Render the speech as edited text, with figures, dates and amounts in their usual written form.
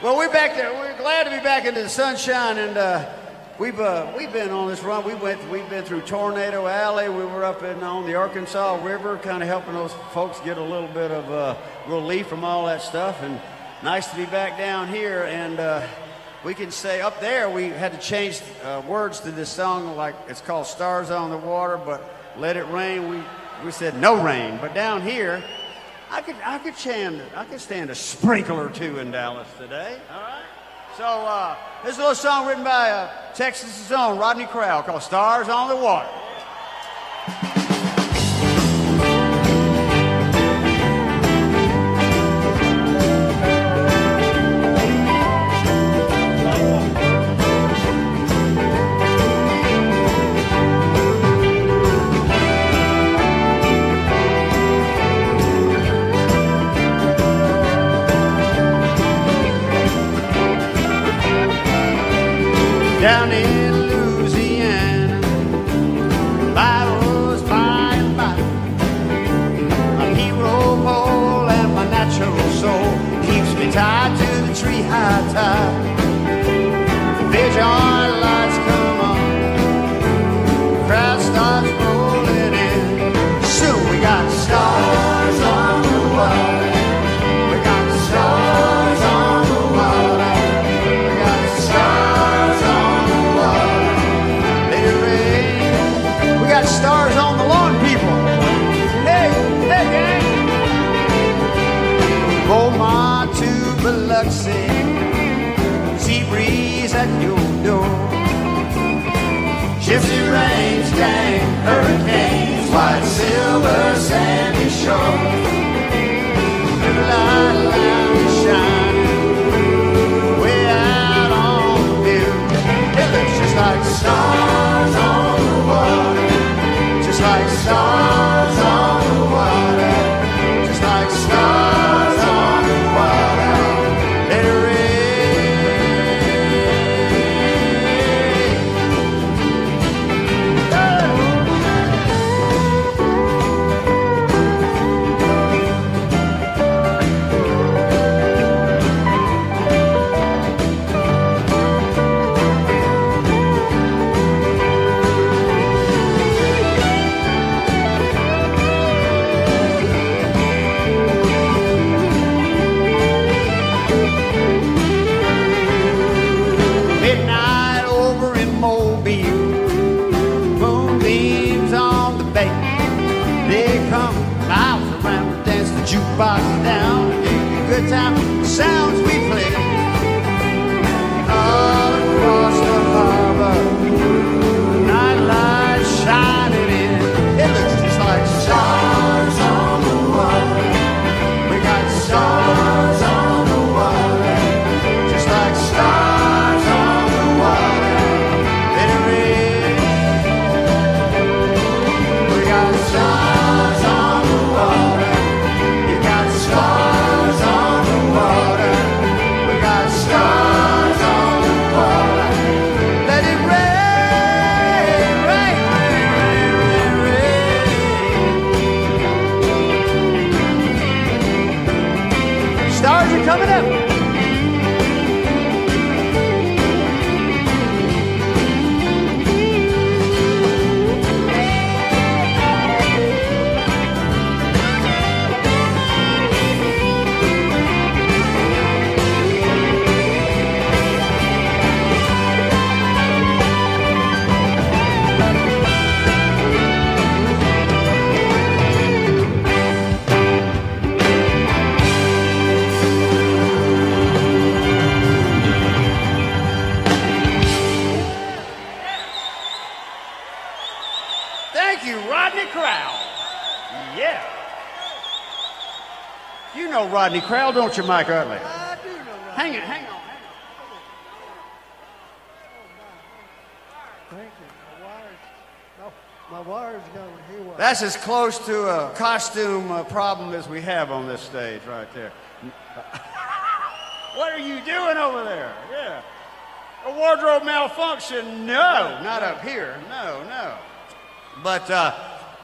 Well, we're back there. We're glad to be back into the sunshine, and we've been on this run. We've been through Tornado Alley. We were up on the Arkansas River, kind of helping those folks get a little bit of relief from all that stuff. And nice to be back down here. And we can say up there we had to change words to this song, like it's called "Stars on the Water," but "Let It Rain." We said no rain. But down here, I could stand a sprinkle or two in Dallas today. All right. So this is a little song written by Texas' own Rodney Crowell called "Stars on the Water." Down in Louisiana, Bibles by and by. My hero pole and my natural soul keeps me tied to the tree high tide. Vision lights come on, crowd starts rolling in. Soon we got stars on the water. We got stars on the water. We got stars on the water. Let it rain. We got stars on the lawn, people. Hey, hey, gang. Beaumont to Biloxi, sea breeze at your door. Gypsy rains, gang, hurricanes, white, silver, sandy shore. River light, lounge shining, way out on the view. It looks just like stars on the water, just like stars on the water, just like stars on the water. Let it rain. Midnight over in Mobile, moonbeams on the bay. They come miles around to dance the jukebox down and give you a good time. The sounds we play all across the harbor, night lights shining in. It looks just like stars on the water. We got stars on the water, just like stars on the water. Let it rain. We got stars on the water. You got stars on the water. We got stars on the water. Let it rain, rain, rain, rain, rain, rain. Stars are coming up. Thank you, Rodney Crowell. Yeah. You know Rodney Crowell, don't you, Mike Utley? I do know that. Hang on, hang on. Thank you. My wire's going haywire. That's as close to a costume problem as we have on this stage right there. What are you doing over there? Yeah. A wardrobe malfunction? No, not up here. No, no. But